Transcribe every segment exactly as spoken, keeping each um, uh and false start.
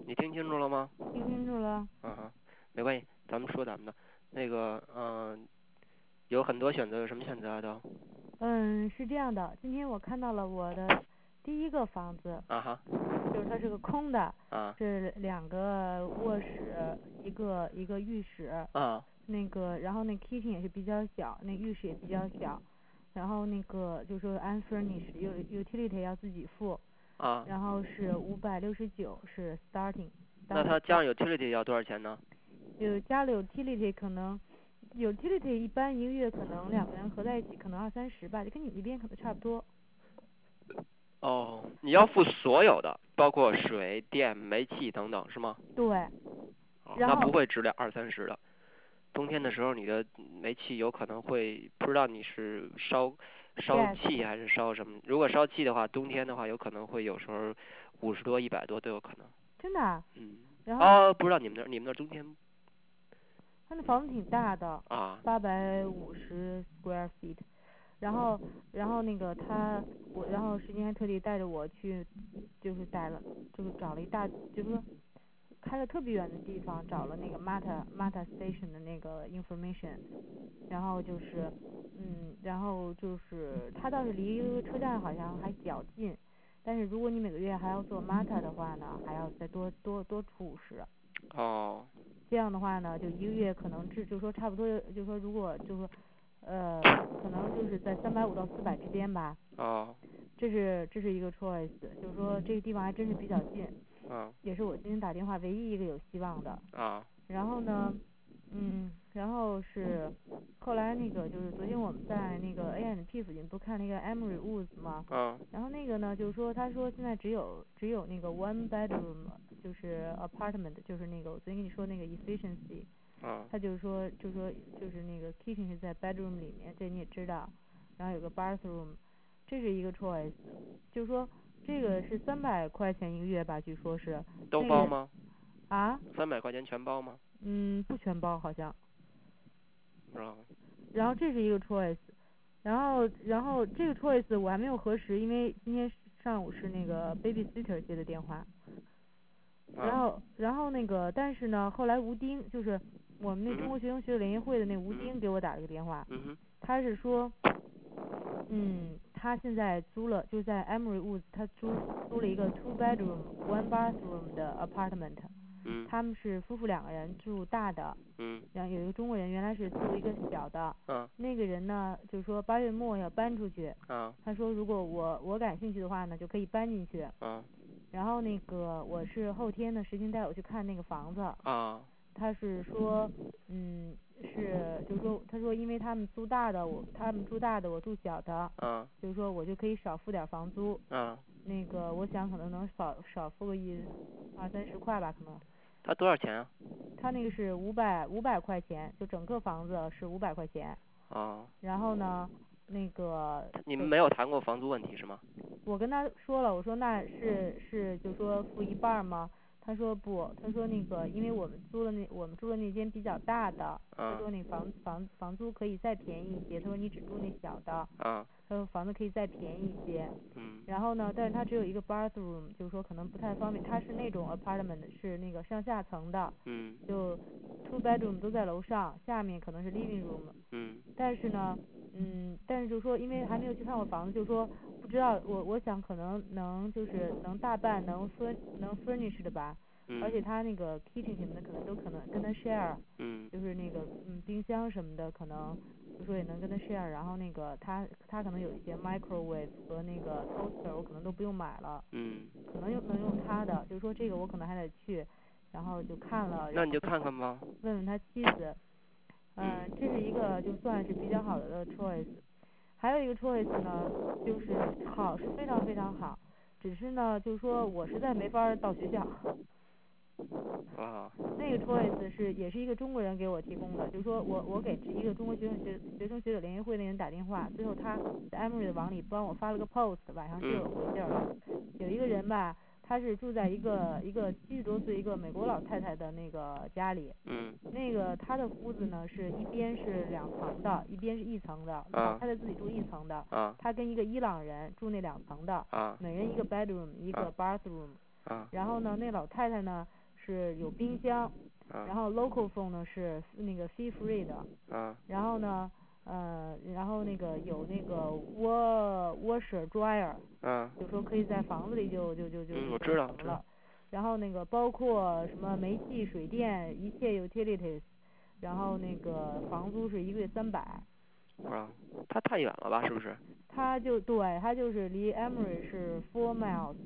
你听清楚了吗？ 听清楚了。 嗯哼，没关系，咱们说咱们的。那个，嗯，有很多选择，有什么选择啊都？ 嗯，是这样的，今天我看到了我的第一个房子， 啊哈。 就是它是个空的， 啊。 是两个卧室，一个一个浴室， 啊。 那个然后那 kitchen 也是比较小，那浴室也比较小，然后那个就是说 unfurnished utility 要自己付， 啊。 然后是五百六十九是 starting。 那它加上 utility 要多少钱呢？ 有加了 utility 可能。utility 一般一个月可能两个人合在一起可能二三十吧，就跟你那边可能差不多。 哦，你要付所有的，包括水电煤气等等是吗？ 对。 哦， 然后那不会只两二三十的。冬天的时候你的煤气有可能会不知道你是烧烧 gas 气还是烧什么，如果烧气的话，冬天的话有可能会有时候五十多一百多都有可能。 真的啊。 嗯。 然后哦，不知道你们那你们那冬天。 他那房子挺大的， 啊。 八百五十 square feet。然后然后那个他我然后时间还特地带着我去，就是带了就是找了一大就是说开了特别远的地方找了那个 Mata Mata Station 的那个 information， 然后就是嗯然后就是它倒是离车站好像还较近，但是如果你每个月还要做 Mata 的话呢，还要再多多多出五十。 哦。 这样的话呢，就一个月可能是就说差不多，就说如果就说呃可能就是在三百五到四百之间吧。 哦。 这是这是一个 choice， 就是说这个地方还真是比较近。 嗯。 也是我今天打电话唯一一个有希望的。 啊。 然后呢，嗯，然后是后来那个就是昨天我们在那个 A and P 附近不看那个 Emery Woods 吗？ 嗯。 然后那个呢，就是说他说现在只有只有那个 one bedroom， 就是 apartment， 就是那个我昨天跟你说那个 efficiency。 嗯。 他就是说就是说就是那个 kitchen 是在 bedroom 里面，这你也知道，然后有个 bathroom， 这是一个 choice， 就是说这个是三百块钱一个月吧，据说是。那个都包吗？ 啊？ 三百块钱全包吗？ 嗯，不全包好像。 知道。 然后这是一个 choice， 然后然后这个 choice 我还没有核实，因为今天上午是那个 babysitter 接的电话。然后然后那个但是呢，后来吴丁就是我们那中国学生学者联谊会的那吴丁给我打了个电话。 嗯哼。 他是说嗯他现在租了就在 Emery Woods， 他租租了一个 two bedroom one bathroom 的 apartment。 嗯。 他们是夫妇两个人住大的。 嗯。 然后有一个中国人原来是租一个小的。 嗯。 那个人呢就是说八月末要搬出去。 嗯。 他说如果我我感兴趣的话呢就可以搬进去。 嗯。 然后那个我是后天呢时间带我去看那个房子。 啊。 他是说嗯是就是说他说因为他们租大的我他们住大的我住小的。 嗯。 就是说我就可以少付点房租。 嗯。 那个我想可能能少少付个一二三十块吧可能。 他多少钱啊？ 他那个是五百五百块钱，就整个房子是五百块钱。 哦。 然后呢那个你们没有谈过房租问题是吗？ 我跟他说了，我说那是是就说付一半吗？他说不，他说那个因为我们租的那我们住的那间比较大的。他说那房房房租可以再便宜一些，他说你只住那小的。 啊。 他说房子可以再便宜一些。 嗯。 然后呢但是他只有一个 bathroom， 就是说可能不太方便，他是那种 apartment 是那个上下层的。 嗯。 就 two bedroom 都在楼上，下面可能是 living room。 嗯。 但是呢嗯但是就是说因为还没有去看过房子，就是说不知道我我想可能能就是能大半能 fur 能 furnish 的吧。 嗯。 而且他那个 kitchen 什么的可能都可能跟他 share。 嗯。 就是那个嗯冰箱什么的可能就说也能跟他 share， 然后那个他他可能有一些 microwave 和那个 toaster 我可能都不用买了。 嗯。 可能用能用他的，就是说这个我可能还得去，然后就看了。 那你就看看吧。 问问他妻子。嗯，这是一个就算是比较好的 choice。还有一个 choice 呢，就是好是非常非常好，只是呢就是说我实在没法到学校。 啊。 那个 choice 是也是一个中国人给我提供的，就是说我我给一个中国学生学学生学者联谊会的人打电话，最后他在 Emery 的网里帮我发了个 post， 晚上就有回信了。有一个人吧，他是住在一个一个七十多岁一个美国老太太的那个家里。 嗯。 那个他的屋子呢是一边是两层的，一边是一层的。老太太自己住一层的。 啊。 他跟一个伊朗人住那两层的。 啊。 每人一个 bedroom 一个 bathroom。 啊然后呢，那老太太呢是有冰箱， 啊然后 local phone 呢是那个 fee free 的， 啊然后呢，呃，然后那个有那个 wa washer dryer， 啊就说可以在房子里就就就就嗯， 就我知道知道。 什么了。然后那个包括什么煤气、水电一切 utilities，然后那个房租是一个月三百。 啊，它太远了吧？是不是？ 他就对他就是离 Emory 是 four miles。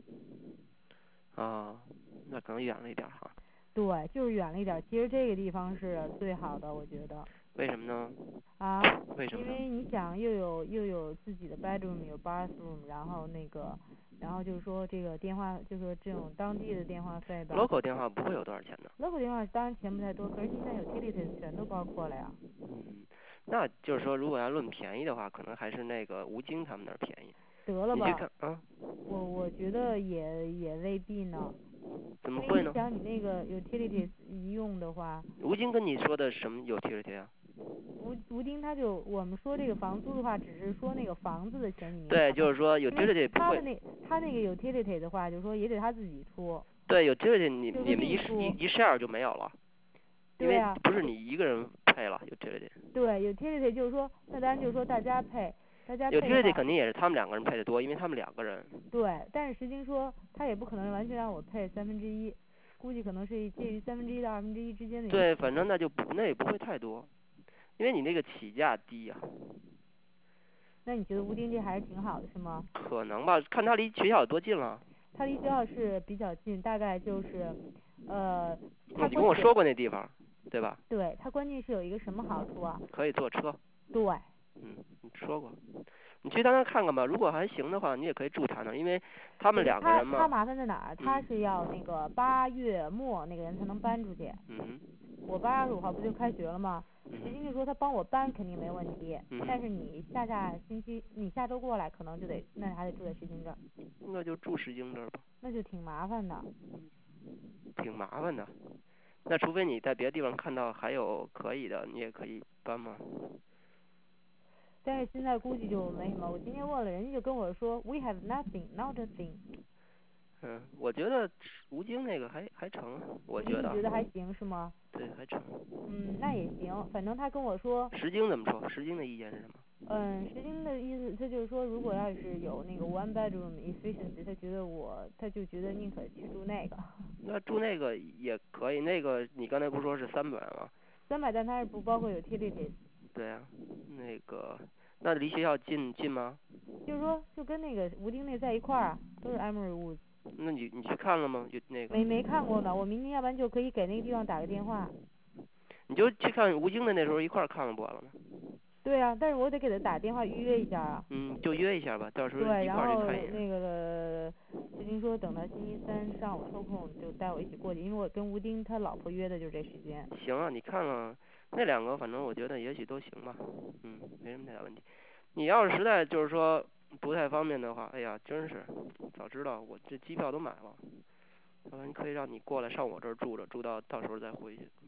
啊，那可能远了一点哈。 对，就是远了一点。其实这个地方是最好的，我觉得。 为什么呢？ 啊， 为什么呢？ 因为你想又有又有自己的 bedroom，有 bathroom，然后那个，然后就是说这个电话，就是说这种当地的电话费吧。 local 电话不会有多少钱的。 local 电话当然钱不太多，可是你想有 utilities 全都包括了呀。 嗯，那就是说，如果要论便宜的话，可能还是那个吴京他们那儿便宜。 得了吧。 你去看啊。 我我觉得也也未必呢。 怎么会呢？ 因为你想你那个 utilities 一用的话。 吴京跟你说的什么 utility 啊？ 吴吴丁他就我们说这个房租的话，只是说那个房子的钱你明白对， 吗？ 就是说因 utility 为不会。 他的那他那个 utility 的话，就是说也得他自己出。 对，utility 你就是你们一另出一一 share 就没有了，因为对啊。 不是你一个人配了 utility。 对 utility 就是说，那当然就是说大家配，大家配的 utility 话。 肯定也是他们两个人配的多，因为他们两个人。 对，但是实情说，他也不可能完全让我配三分之一，估计可能是介于三分之一到二分之一之间的。 对，反正那就不那也不会太多，因为你那个起价低呀、 那你觉得吴丁这还是挺好的，是吗？ 可能吧，看他离学校有多近了。 他离学校是比较近，大概就是，呃，他你跟我说过那地方，对吧？ 对，他关键是有一个什么好处啊？ 可以坐车。 对。 嗯，你说过。你去他那看看吧，如果还行的话，你也可以住他那，因为他们两个人嘛。 他他麻烦在哪儿？他是要那个八月末那个人才能搬出去。 嗯。 我八月二十五号不就开学了吗？ 嗯。 石金就说他帮我搬肯定没问题， 嗯。 但是你下下星期你下周过来可能就得，那还得住在石金这儿。 那就住石京这儿吧。 那就挺麻烦的。 挺麻烦的，那除非你在别的地方看到还有可以的，你也可以搬嘛。 但是现在估计就没什么。我今天问了，人家就跟我说 ，We have nothing, not a thing。 嗯，我觉得吴京那个还还成，我觉得。 你觉得还行是吗？ 对，还成。 嗯，那也行，反正他跟我说。 石京怎么说？石京的意见是什么？ 嗯，石京的意思，他就是说，如果要是有那个 one bedroom efficiency，他觉得我，他就觉得宁可去住那个。 那住那个也可以，那个你刚才不是说是三百吗？ 三百，但它是不包括 utilities。 对啊，那个，那离学校近近吗？ 就是说，就跟那个吴丁那在一块儿，都是 Emory Woods。 那你你去看了吗？就那个。 没没看过呢，我明天要不然就可以给那个地方打个电话。 你就去看吴京的那时候一块儿看了不完了吗？ 对啊，但是我得给他打电话预约一下啊。 嗯，就约一下吧，到时候对， 一然后块儿去看一眼。 那个石金说等他星期三上午抽空就带我一起过去，因为我跟吴丁他老婆约的就是这时间。 行啊，你看了那两个，反正我觉得也许都行吧，嗯，没什么太大问题。你要是实在就是说不太方便的话，哎呀，真是早知道我这机票都买了，要不然可以让你过来上我这儿住着，住到到时候再回去。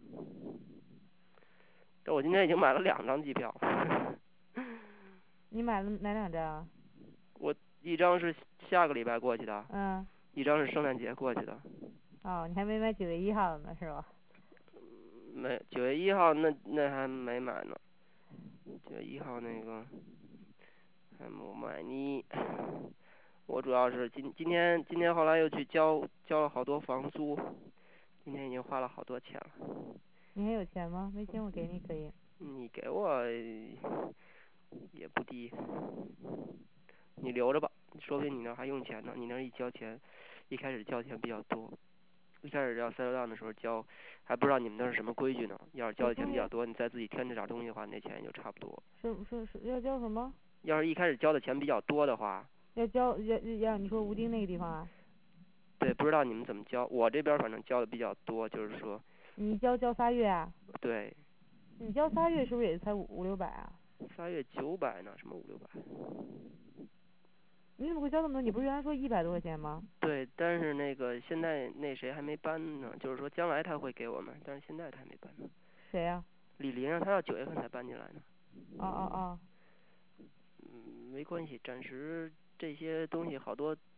这我今天已经买了两张机票。 你买了哪两张？ 我一张是下个礼拜过去的。 嗯。 一张是圣诞节过去的。 哦，你还没买九月一号呢，是吧？ 没，九月一号那那还没买呢。九月一号那个还没买呢。我主要是今今天今天后来又去交交了好多房租，今天已经花了好多钱了。 你还有钱吗？没钱我给你可以。 你给我也不低，你留着吧，说不定你那还用钱呢。你那一交钱，一开始交钱比较多，一开始要settle down的时候交，还不知道你们那是什么规矩呢。要是交的钱比较多，你再自己添这点东西的话，那钱也就差不多。 是是是，要交什么？ 要是一开始交的钱比较多的话。 要交要要你说吴丁那个地方啊？ 对，不知道你们怎么交，我这边反正交的比较多，就是说。 你交交仨月啊？ 对。 你交仨月是不是也才五五六百啊？ 仨月九百呢，什么五六百？ 你怎么会交那么多？你不是原来说一百多块钱吗？ 对，但是那个现在那谁还没搬呢，就是说将来他会给我们，但是现在他还没搬呢。 谁呀？ 李林啊，他要九月份才搬进来呢。 哦哦哦。 嗯，没关系，暂时这些东西好多，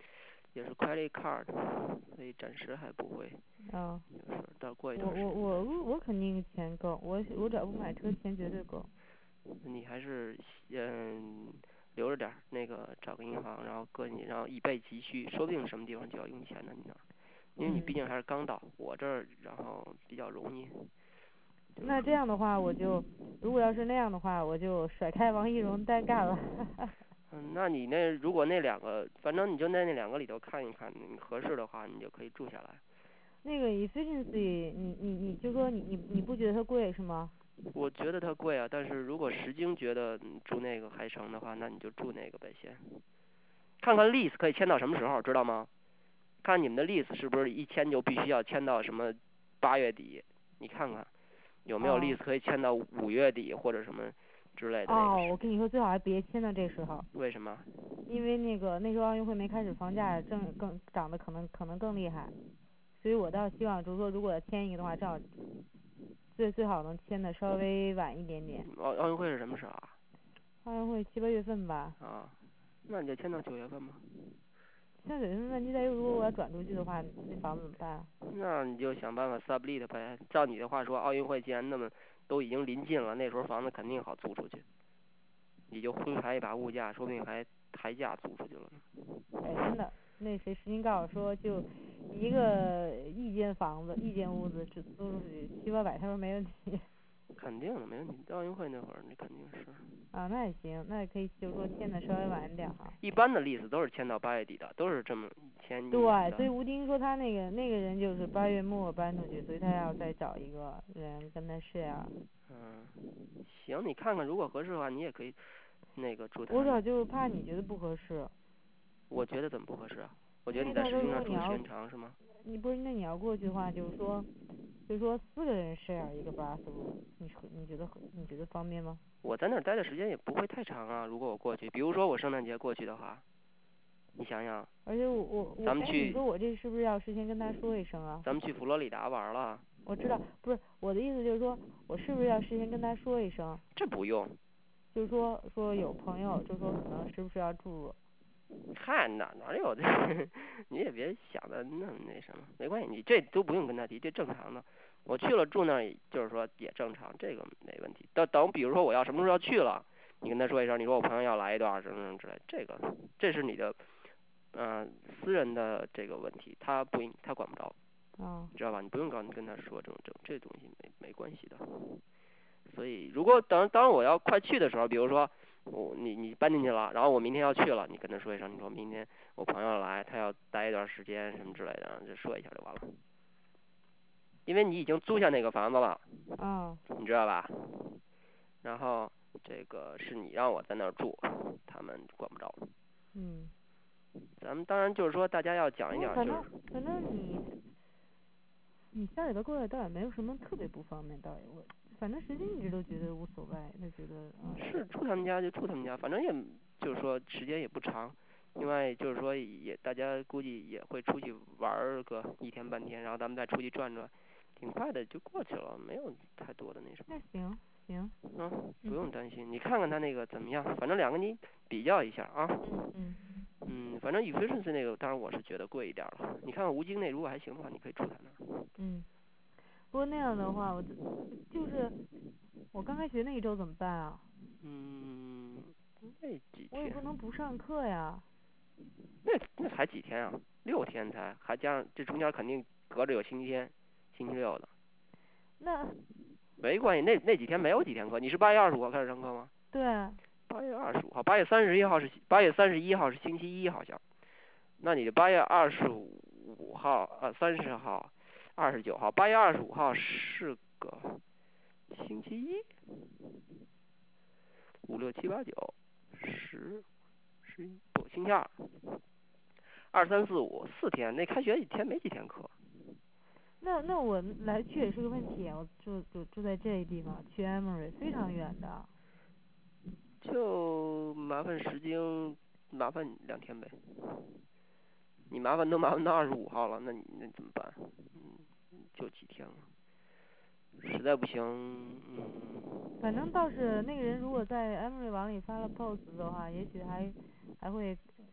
也是 credit card，所以暂时还不会。 嗯。 就是，到过一我我段时间我我肯定钱够，我我只要不买车，钱绝对够。 你还是嗯留着点，那个找个银行，然后搁你，然后以备急需，说不定什么地方就要用钱呢，你那儿，因为你毕竟还是刚到，我这儿然后比较容易。 那这样的话，我就如果要是那样的话，我就甩开王一荣单干了。 嗯，那你那如果那两个，反正你就在那两个里头看一看，你合适的话，你就可以住下来。 那个 efficiency，你你你就说你你你不觉得它贵是吗？ 我觉得它贵啊，但是如果石京觉得住那个还成的话，那你就住那个呗先。看看 lease 可以签到什么时候，知道吗？看你们的 lease 是不是一签就必须要签到什么八月底？你看看有没有 lease 可以签到五月底或者什么之类的那个。 哦，我跟你说，最好还别签到这时候。 为什么？ 因为那个那时候奥运会没开始，房价正更涨得可能可能更厉害，所以我倒希望就是说，如果要签一个的话，正好最最好能签的稍微晚一点点。 奥奥运会是什么时候啊？ 奥运会七八月份吧。 啊，那你就签到九月份吧。 现在有什么问题在于，如果我要转出去的话，那房子怎么办？ 那你就想办法 sublet 呗。照你的话说，奥运会既然那么都已经临近了，那时候房子肯定好租出去。你就挥抬一把物价，说不定还抬价租出去了呢。 哎，真的，那谁石金告诉说，就一个一间房子，一间屋子只租出去七八百，他说没问题。 肯定的，没问题。奥运会那会儿，那肯定是。 啊，那也行，那也可以，就是说签的稍微晚一点哈。 一般的 lease 都是签到八月底的，都是这么签一年对， 的。 所以吴丁说他那个那个人就是八月末搬出去，所以他要再找一个人跟他 share。 嗯，行，你看看，如果合适的话，你也可以那个住他我主要那。 就是怕你觉得不合适。 我觉得怎么不合适啊？我觉得你在因为到时候石经那住的时如果你要， 间长是吗？ 你不是那你要过去的话，就是说，就是说四个人 share 一个 bathroom，你你觉得你觉得方便吗？ 我在那儿待的时间也不会太长啊。如果我过去，比如说我圣诞节过去的话，你想想。 而且我我我，哎，你咱们去。 说我这是不是要事先跟他说一声啊？ 咱们去佛罗里达玩了。 我知道，不是我的意思就是说，我是不是要事先跟他说一声？ 这不用。 就是说说有朋友，就是说可能是不是要住？ 嗨，哪哪有这？你也别想的那那什么，没关系，你这都不用跟他提，这正常的。我去了住那儿，就是说也正常，这个没问题。等等，比如说我要什么时候要去了，你跟他说一声，你说我朋友要来一段什么什么之类，这个这是你的嗯、呃、私人的这个问题，他不他管不着， 嗯， 知道吧？你不用跟跟他说这种这这东西没没关系的。所以如果等当我要快去的时候，比如说我你你搬进去了，然后我明天要去了，你跟他说一声，你说明天我朋友来，他要待一段时间什么之类的，就说一下就完了。因为你已经租下那个房子了， 嗯， 你知道吧？然后这个是你让我在那儿住，他们管不着。 嗯。 咱们当然就是说大家要讲一讲， 反正就是反正你你下里头过来倒也没有什么特别不方便，倒也我反正时间一直都觉得无所谓，他觉得嗯。 是住他们家就住他们家，反正也就是说时间也不长。另外就是说也大家估计也会出去玩个一天半天，然后咱们再出去转转，挺快的就过去了，没有太多的那什么。 那行行。 嗯，不用担心，你看看他那个怎么样，反正两个你比较一下啊。 嗯嗯。 嗯，反正 efficiency 那个当然我是觉得贵一点了，你看看吴京那如果还行的话，你可以住他那儿。 嗯。不过那样的话，我就就是我刚开学那一周怎么办啊？ 嗯，那几天。 我也不能不上课呀。 那那才几天啊，六天才，还加上这中间肯定隔着有星期天、星期六的。 那没关系，那那几天没有几天课，你是八月二十五号开始上课吗？ 对。 八月二十五号，八月三十一号是八月三十一号是星期一好像，那你八月二十五号呃三十号、二十九号，八月二十五号是个星期一，五六七八九十十一不星期二，二三四五四天，那开学一天没几天课。 那那我来去也是个问题啊，我住住住在这地方，去 Emory 非常远的。 就麻烦石经，麻烦两天呗。你麻烦都麻烦到二十五号了，那你那怎么办？嗯，就几天了，实在不行，嗯。 反正倒是那个人如果在 Emory 网里发了 post 的话，也许还还会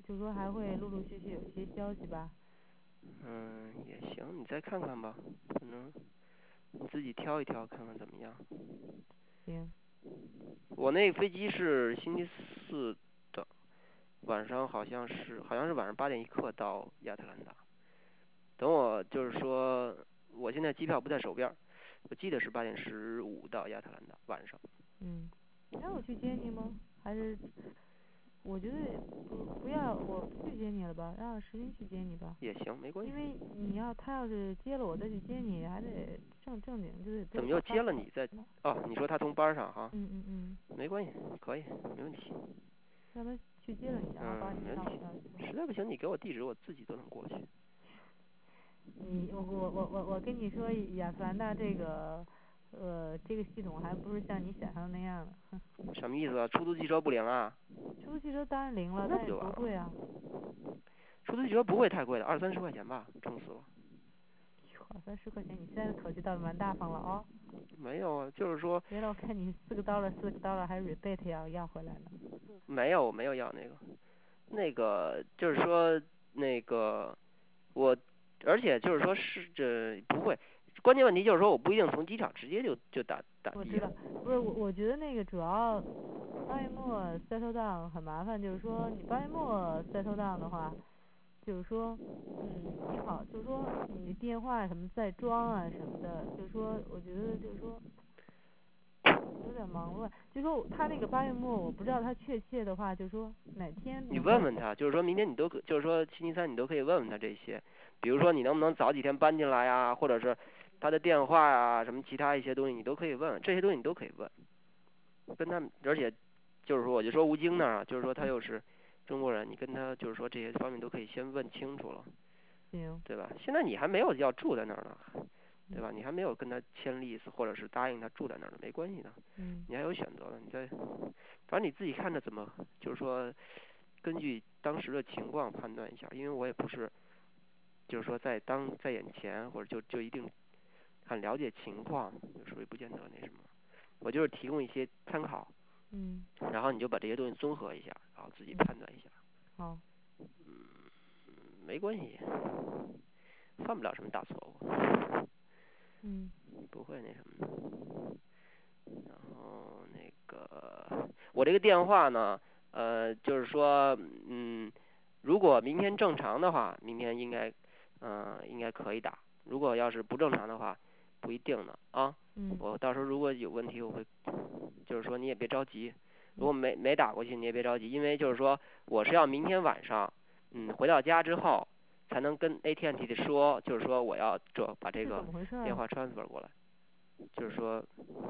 就是说还会陆陆续续有一些消息吧。 嗯，也行，你再看看吧，可能你自己挑一挑，看看怎么样。 行。 我那飞机是星期四的晚上，好像是好像是晚上八点一刻到亚特兰大。等我就是说，我现在机票不在手边，我记得是八点十五到亚特兰大晚上。 嗯，让我去接你吗？还是我觉得不不要，我不去接你了吧，让石金去接你吧。 也行，没关系。 因为你要他要是接了我再去接你，还得正正经就是怎么又接了你再？哦，你说他从班上哈？ 嗯嗯嗯。 没关系，可以，没问题。 让他去接了你，然后把嗯， 你没问题。 上我那儿去。 实在不行，你给我地址，我自己都能过去。 你我我我我我跟你说，亚特兰大这个呃这个系统还不是像你想象那样的。哼。 什么意思啊？出租汽车不灵啊？ 出租汽车当然灵了，但是那不就完了？ 多贵啊！ 出租汽车不会太贵的，二三十块钱吧，撑死了。 二三十块钱，你现在口气倒是蛮大方了哦。 没有啊，就是说。 别了，我看你四个刀了，四个刀了，还 rebate 要要回来呢。 没有，我没有要那个，那个就是说那个我，而且就是说是这不会，关键问题就是说我不一定从机场直接就就打打的。 我知道，不是我我觉得那个主要八月末 settle down 很麻烦，就是说你八月末 settle down 的话，就是说嗯你好，就是说你电话什么在装啊什么的，就是说我觉得就是说有点忙乱，就说他那个八月末我不知道他确切的话，就是说哪天你能够。 问问他，就是说明天你都可，就是说星期三你都可以问问他这些，比如说你能不能早几天搬进来呀，或者是他的电话呀，什么其他一些东西你都可以问，这些东西你都可以问，跟他们，而且就是说我就说吴京那儿啊，就是说他又是中国人，你跟他就是说这些方面都可以先问清楚了， 行。 对吧？现在你还没有要住在那儿呢，对吧？你还没有跟他签 lease 或者是答应他住在那儿呢，没关系的， 嗯。 你还有选择的，你再，反正你自己看着怎么，就是说根据当时的情况判断一下，因为我也不是，就是说在当在眼前或者就就一定很了解情况，有时候也不见得那什么，我就是提供一些参考， 嗯。 然后你就把这些东西综合一下，然后自己判断一下。 好。 嗯，没关系，犯不了什么大错误。 嗯。 不会那什么的。然后那个我这个电话呢，呃，就是说，嗯，如果明天正常的话，明天应该，嗯、呃，应该可以打。如果要是不正常的话，不一定呢啊。 嗯。 我到时候如果有问题，我会，就是说你也别着急。如果没没打过去，你也别着急，因为就是说我是要明天晚上，嗯，回到家之后才能跟 A T and T 的说，就是说我要这把这个电话 transfer 过来，就是说。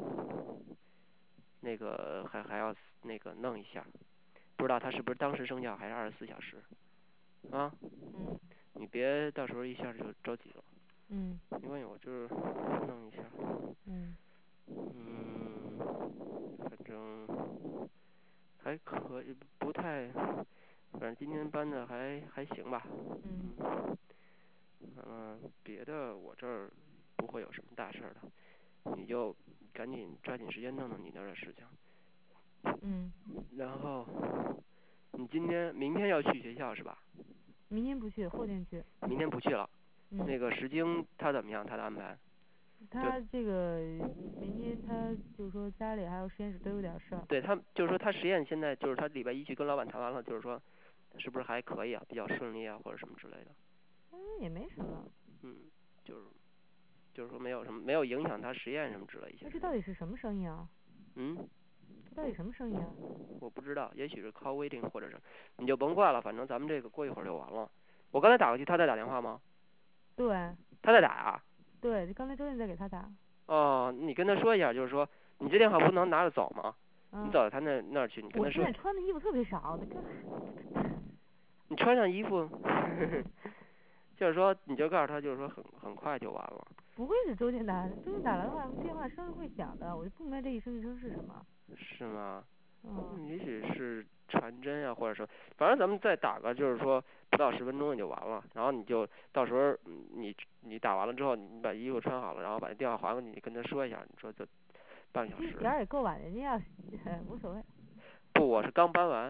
那个还还要那个弄一下，不知道他是不是当时生效还是二十四小时，啊？ 嗯。 你别到时候一下就着急了。 嗯。 没关系，我就是弄一下。 嗯。 嗯，反正还可以，不太，反正今天搬的还还行吧。 嗯。 嗯，别的我这儿不会有什么大事的，你就赶紧抓紧时间弄弄你那儿的事情。 嗯。 然后，你今天、明天要去学校是吧？ 明天不去，后天去。 明天不去了。 嗯。 那个石京他怎么样？他的安排？ 他这个明天他就是说家里还有实验室都有点事儿。 对他就是说他实验现在就是他礼拜一去跟老板谈完了，就是说是不是还可以啊，比较顺利啊或者什么之类的。 嗯，也没什么。 嗯，就是就是说没有什么没有影响他实验什么之类一些。 那这到底是什么生意啊？ 嗯。 这到底什么生意啊？ 我不知道，也许是 call waiting 或者是，你就甭管了，反正咱们这个过一会儿就完了。我刚才打过去，他在打电话吗？ 对。 他在打啊？ 对，刚才周燕在给他打。 哦，你跟他说一下，就是说你这电话不能拿着走吗？ 嗯。 你走到他那那儿去，你跟他说。 我现在穿的衣服特别少， 你穿上衣服，就是说你就告诉他，就是说很很快就完了。 不会是周健打，周健打来的话，电话声会响的，我就不明白这一声一声是什么。 是吗？ 嗯。 也许是传真啊，或者说，反正咱们再打个，就是说不到十分钟也就完了。然后你就到时候你你打完了之后，你把衣服穿好了，然后把电话还给你，跟他说一下，你说就半个小时。 其实点儿也够晚，人家要无所谓。 不，我是刚搬完。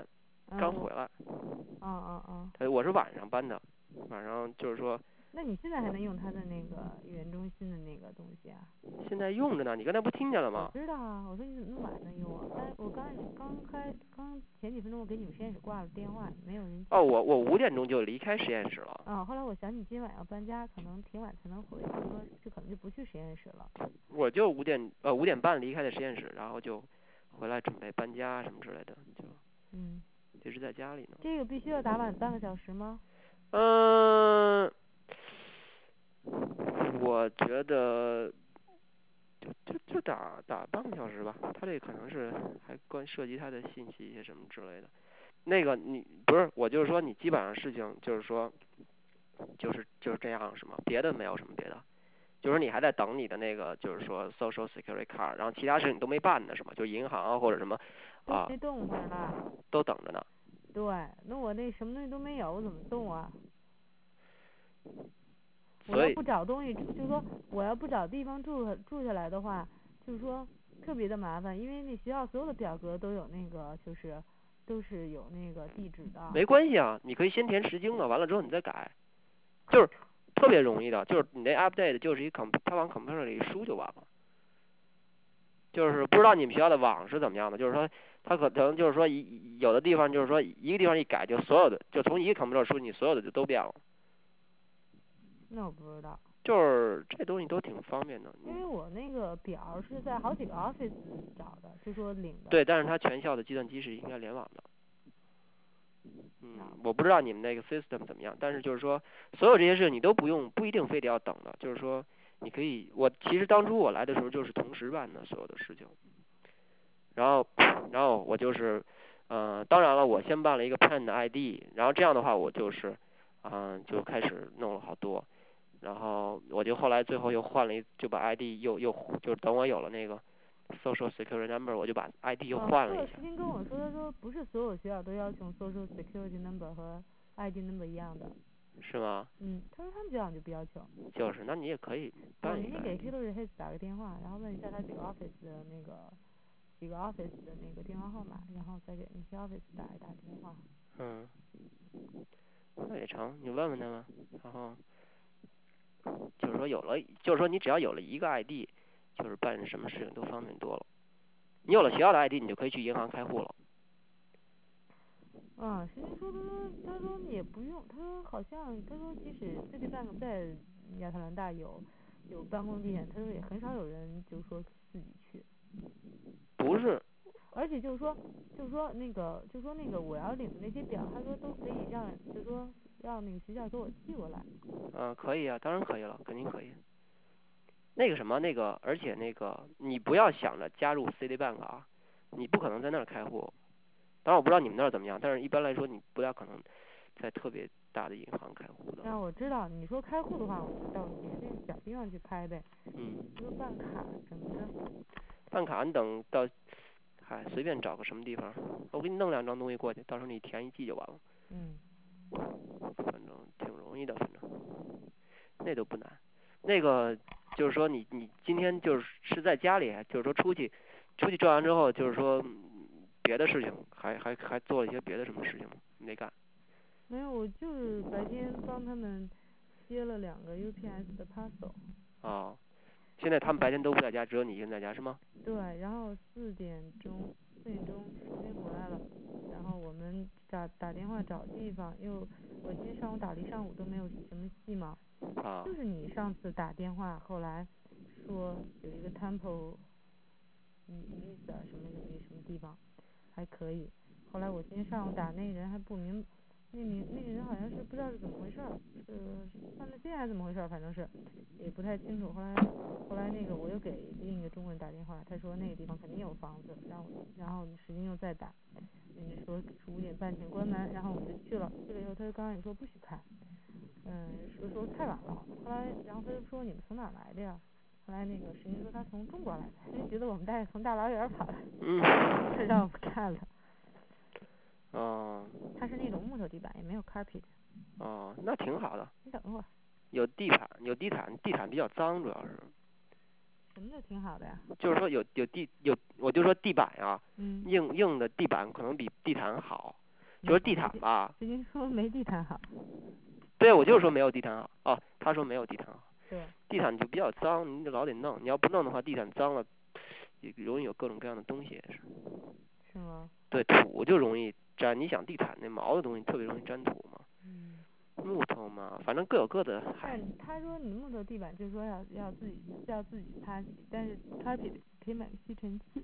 嗯，我， 刚回来。 嗯嗯嗯。 呃，我是晚上搬的，晚上就是说。 那你现在还能用他的那个语言中心的那个东西啊？ 现在用着呢，你刚才不听见了我吗？ 知道啊，我说你怎么那么晚能用啊？刚我刚刚开刚前几分钟我给你们实验室挂了电话，没有人接。 哦，我我五点钟就离开实验室了。 啊，后来我想你今晚要搬家，可能挺晚才能回，就说就可能就不去实验室了。 我就五点呃五点半离开的实验室，然后就回来准备搬家什么之类的，就嗯。 一直在家里呢。 这个必须要打满半个小时吗？ 嗯，我觉得就就就打打半个小时吧，他这可能是还关涉及他的信息一些什么之类的。那个你不是，我就是说你基本上事情就是说就是就是这样是吗？别的没有什么别的，就是你还在等你的那个就是说 Social Security card，然后其他事情都没办呢是吗？就银行啊或者什么啊都没动会儿呢。 都等着呢。 对，那我那什么东西都没有，我怎么动啊？我所以要不找东西住，就是说我要不找地方住住下来的话，就是说特别的麻烦，因为那学校所有的表格都有那个就是都是有那个地址的。 没关系啊，你可以先填实经啊，完了之后你再改，就是特别容易的，就是你那 update 就是一 com 他往 computer 里输就完了。就是不知道你们学校的网是怎么样的，就是说他可能就是说一有的地方就是说一个地方一改就所有的就从一个 computer 输你所有的就都变了。 那我不知道。 就是这东西都挺方便的。 因为我那个表是在好几个 office 找的，就说领的。 对，但是它全校的计算机是应该联网的。嗯，我不知道你们那个 system 怎么样，但是就是说所有这些事你都不用不一定非得要等的，就是说你可以，我其实当初我来的时候就是同时办的所有的事情，然后然后我就是呃当然了，我先办了一个 P A N 的 I D， 然后这样的话我就是嗯、呃、就开始弄了好多，然后我就后来最后又换了一就把 I D 又又就等我有了那个 Social Security Number， 我就把 I D 又换了一下。 石金跟我说，他说不是所有学校都要求 Social Security Number 和 I D Number 一样的。 是吗？ 嗯，他说他们学校就不要求。 就是，那你也可以办一个。 我明天给 Hillary Hayes 打个电话，然后问一下他几个 office 的那个几个 office 的那个电话号码，然后再给那些 office 打一打电话。 嗯，那也成，你问问他们，然后就是说有了，就是说你只要有了一个 I D， 就是办什么事情都方便多了。你有了学校的 I D， 你就可以去银行开户了。 啊，石金说他说他说也不用，他说好像他说即使 Citibank 在亚特兰大有有办公地点，他说也很少有人就是说自己去。 不是。 而且就是说就是说那个就是说那个我要领的那些表，他说都可以让就是说让那个学校给我寄过来。 嗯，可以啊，当然可以了，肯定可以。那个什么那个，而且那个你不要想着加入 Citibank 啊，你不可能在那儿开户。当然我不知道你们那儿怎么样，但是一般来说你不大可能在特别大的银行开户的。 啊，我知道，你说开户的话，我就到别的小地方去开呗。 嗯。 你说办卡什么的。 办卡你等到，嗨，随便找个什么地方，我给你弄两张东西过去，到时候你填一记就完了。 嗯。 反正挺容易的，反正那都不难。那个就是说你你今天就是是在家里，就是说出去出去转完之后，就是说别的事情还还还做了一些别的什么事情吗？没干。 没有，我就是白天帮他们接了两个 U P S 的 parcel。 哦，现在他们白天都不在家，只有你一个人在家是吗？ 对，然后四点钟四点钟石金回来了，然后我们打打电话找地方，因为我今天上午打了一上午都没有什么戏嘛。 啊。 就是你上次打电话，后来说有一个 Temple Visa 什么什么什么地方还可以，后来我今天上午打那人还不明，那名那个人好像是不知道是怎么回事儿，是犯了罪还是怎么回事儿，反正是也不太清楚。后来后来那个我又给另一个中国人打电话，他说那个地方肯定有房子，然后然后时间又再打，人家说五点半前关门，然后我们就去了，去了以后他就刚刚也说不许开，嗯，说说太晚了，后来然后他就说你们从哪来的呀？后来那个石英说他从中国来的，他就觉得我们大从大老远跑来， 嗯。 他让我们看了。 哦。 它是那种木头地板，也没有 carpet。 哦，那挺好的。 你等会儿。 有地毯，有地毯，地毯比较脏，主要是。 什么就挺好的呀？ 就是说有有地有，我就说地板呀、 嗯。 硬硬的地板可能比地毯好。 就是地毯吧。 石金说没地毯好。 对，我就是说没有地毯好。哦，他说没有地毯好。 对。 地毯就比较脏，你就老得弄。你要不弄的话，地毯脏了，也容易有各种各样的东西。是。 是吗？ 对，土就容易粘。你想地毯那毛的东西特别容易粘土嘛。 嗯。 木头嘛，反正各有各的。 但他说你木头地板就是说要要自己要自己擦洗，但是 carpet 可以买个吸尘器。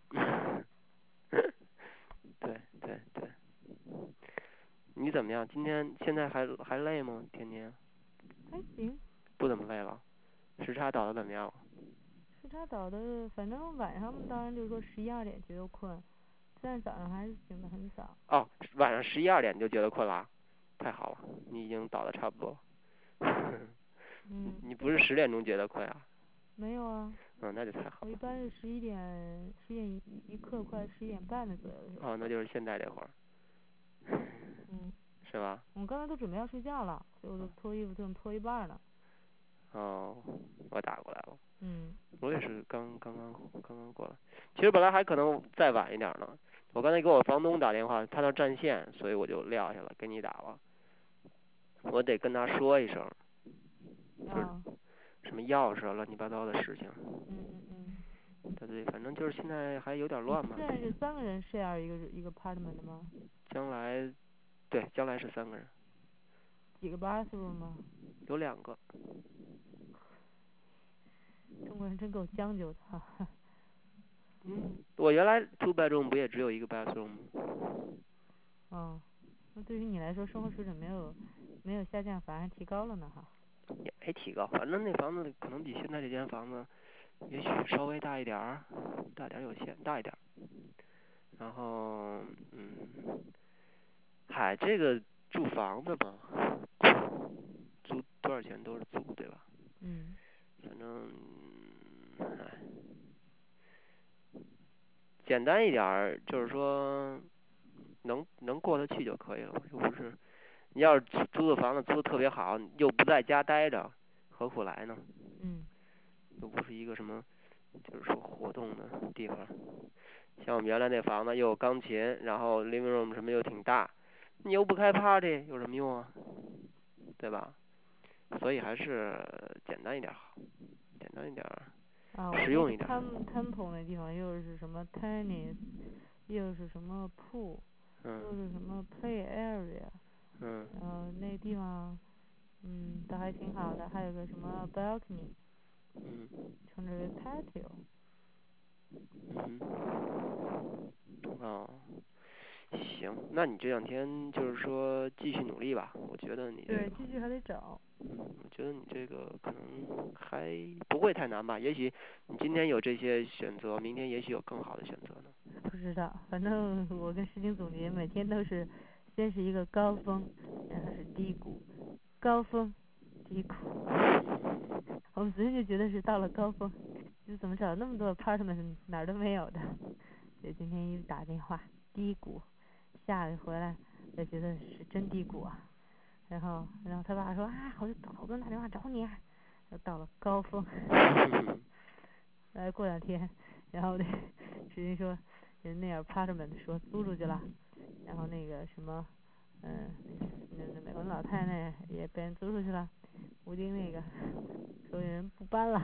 对对对。你怎么样？今天现在还还累吗？天天？ 还行。 不怎么累了。时差倒的怎么样？ 时差倒的，反正晚上当然就是说十一二点觉得困，但是早上还是醒得很早。 哦，晚上十一二点就觉得困了，太好了，你已经倒的差不多。 嗯。 你不是十点钟觉得困啊？ 没有啊。 嗯，那就太好了。 我一般是十一点十一点一刻快十一点半的左右的时候。 哦，那就是现在这会儿。 嗯。 是吧？ 我刚才都准备要睡觉了，所以我都脱衣服正脱一半呢。 哦，我打过来了。 嗯。 我也是刚刚刚刚刚过来。其实本来还可能再晚一点呢。我刚才给我房东打电话，他那占线，所以我就撂下了，给你打了。我得跟他说一声。 啊。 什么钥匙啊，乱七八糟的事情。 嗯嗯嗯。对对，反正就是现在还有点乱嘛。 现在是三个人 share 一个一个 apartment 的吗？ 将来，对，将来是三个人。 几个 bathroom 吗？ 有两个。 中国人真够将就的哈。 嗯，我原来 two bedroom 不也只有一个 bathroom 吗？ 哦，那对于你来说，生活水准没有没有下降，反而提高了呢哈。 也没提高，反正那房子可能比现在这间房子，也许稍微大一点儿，大点儿有限，大一点儿。然后，嗯，嗨，这个住房子嘛，租多少钱都是租，对吧？ 嗯。 反正，唉，简单一点儿，就是说，能能过得去就可以了，又不是。你要是租的房子租的特别好，又不在家待着，何苦来呢？ 嗯。 又不是一个什么，就是说活动的地方。像我们原来那房子又有钢琴，然后 living room 什么又挺大，你又不开 party 有什么用啊？对吧？所以还是简单一点好，简单一点， 啊，我那个实用一点。 Tem Temple 那地方又是什么 tennis，又是什么 pool，又是什么 play area， 嗯。 然后那地方，嗯，倒还挺好的，还有个什么 balcony， 嗯。 称之为 patio。 嗯。哦，行，那你这两天就是说继续努力吧，我觉得你这个。 对，继续还得找。 嗯，我觉得你这个可能还不会太难吧？也许你今天有这些选择，明天也许有更好的选择呢。 不知道，反正我跟石晶总结，每天都是先是一个高峰，然后是低谷，高峰，低谷。我们昨天就觉得是到了高峰，就怎么找那么多 apartment 哪儿都没有的，所以今天一打电话，低谷，下来回来才觉得是真低谷啊。然后，然后他爸说啊，好好多人打电话找你啊，又到了高峰。来过两天，然后那石晶说，人那 apartment 说租出去了，然后那个什么，嗯，那那美国老太太也被人租出去了，吴京那个所有人不搬了。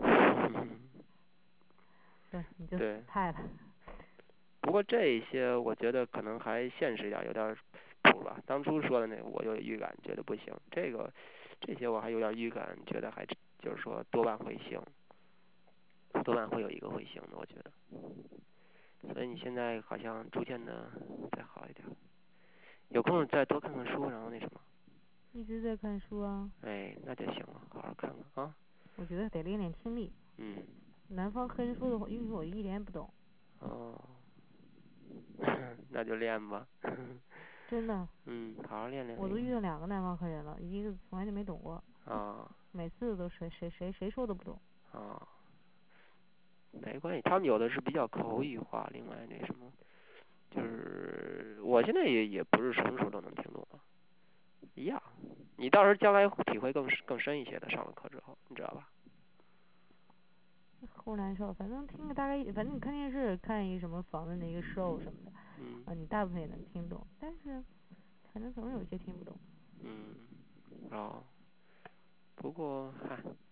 说你就死太了。 不过这一些我觉得可能还现实一点，有点谱吧。当初说的那个我有预感觉得不行，这个这些我还有点预感觉得还就是说多半会行，多半会有一个会行的，我觉得。所以你现在好像逐渐的再好一点，有空再多看看书，然后那什么。 一直在看书啊。 哎，那就行了，好好看看啊。 我觉得得练练听力。 嗯。 南方黑人说的英语我一点也不懂。 哦。那就练吧。 真的。 嗯，好好练练。 我都遇到两个南方黑人了，一个从来就没懂过。 啊。 每次都谁谁谁谁说都不懂。 啊。没关系，他们有的是比较口语化，另外那什么，就是我现在也也不是什么时候都能听懂啊，一样。你到时候将来体会更更深一些的，上了课之后，你知道吧？ 齁难受，反正听个大概，反正你看电视看一什么访问的一个 show 什么的， 嗯啊，你大部分也能听懂，但是反正总有一些听不懂。 嗯，哦，不过嗨，